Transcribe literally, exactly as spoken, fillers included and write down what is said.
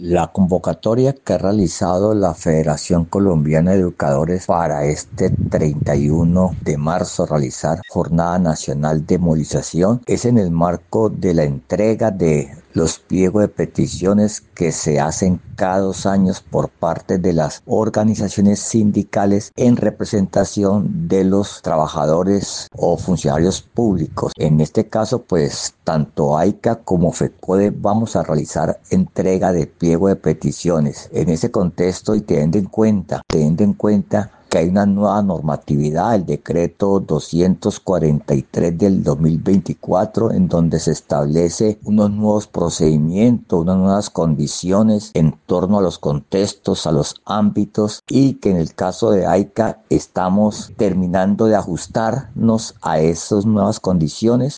La convocatoria que ha realizado la Federación Colombiana de Educadores para este treinta y uno de marzo realizar Jornada Nacional de Movilización es en el marco de la entrega de los pliegos de peticiones que se hacen cada dos años por parte de las organizaciones sindicales en representación de los trabajadores o funcionarios públicos. En este caso, pues tanto AICA como FECODE vamos a realizar entrega de pliego de peticiones. En ese contexto y teniendo en cuenta, teniendo en cuenta que hay una nueva normatividad, el decreto doscientos cuarenta y tres del dos mil veinticuatro, en donde se establece unos nuevos procedimientos, unas nuevas condiciones en torno a los contextos, a los ámbitos, y que en el caso de AICA estamos terminando de ajustarnos a esas nuevas condiciones